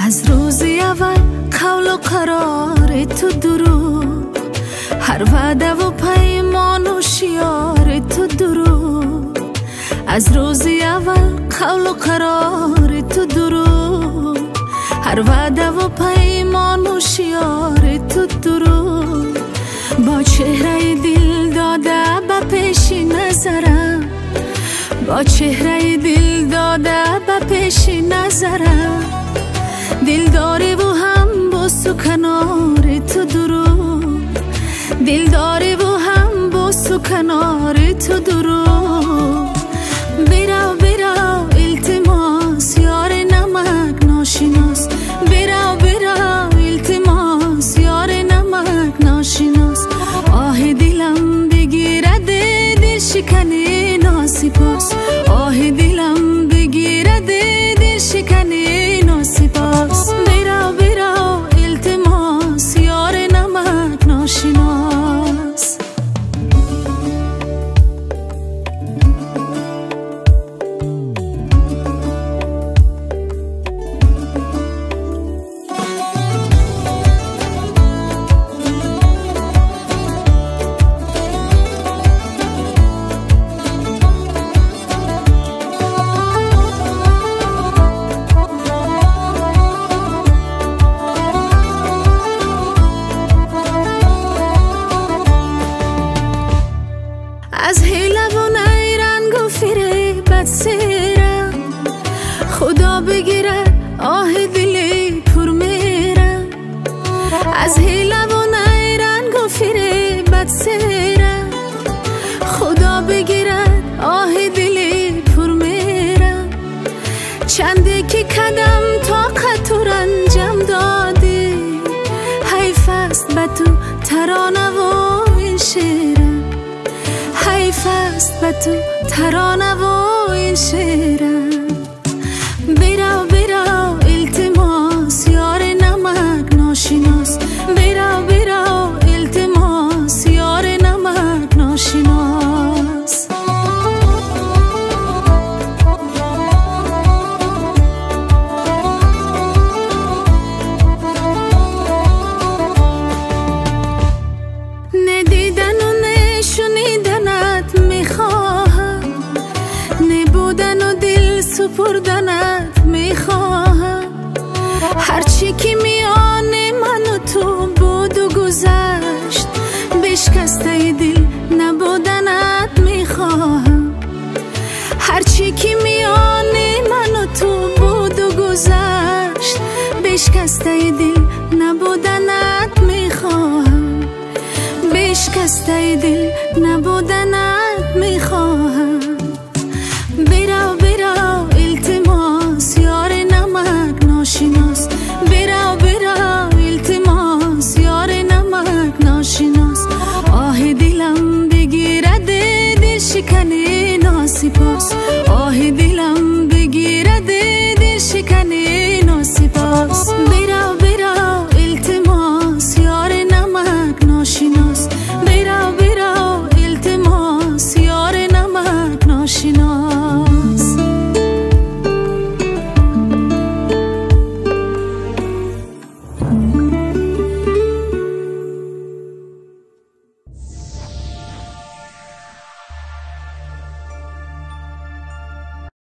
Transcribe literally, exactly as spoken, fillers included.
از روزی اول قول و قرار تو درو، هر وعده و پیمان و شیار تو درو. از روزی اول قول و قرار تو درو، هر وعده و پیمان و شیار تو درو. با چهره دل داده به پیش نظرم، با چهره دل داده به پیش نظرم. دل داری و هم بوس و کنار تو درو، دل داری و هم بوس و کنار تو درو. برو برو التماس یار نمک ناشناس، برو برو التماس یار نمک ناشناس. آه دلم بگیرد دل شکنی ناسپاس، آه دلم بگیرد دل شکنی ناسپاس. برو برو التماس یار نمک ناشناس. از هیله و نیرنگ و فریبت سیرم، خدا بگیرد آه دلی پر میرم. از هیله و نیرنگ و فریبت سیرم، خدا بگیرد آه دلی پر میرم. چندی که کدم طاقت و رنجم دادی، حیف است به تو ترانه و این شیرم، حیف است به تو ترانه و این شیرم. برو برو التماس یار نمک ناشناس، برو برو التماس یار نمک ناشناس. ندیدن و نشنیدنت میخواهم، نبودن و دل سپردنت میخواهم. هرچی که میان من و تو بود و گذشت، بشکسته دل نبودنت میخواهم. هرچی که میان من و تو بود و گذشت، بشکسته دل نبودنت میخواهم، بشکسته دل نبودنت میخواهم. برو برو التماس یار نمک ناشناس، برو برو التماس یار نمک ناشناس. آه دلم بگیرد دل شکنی ناسپاس،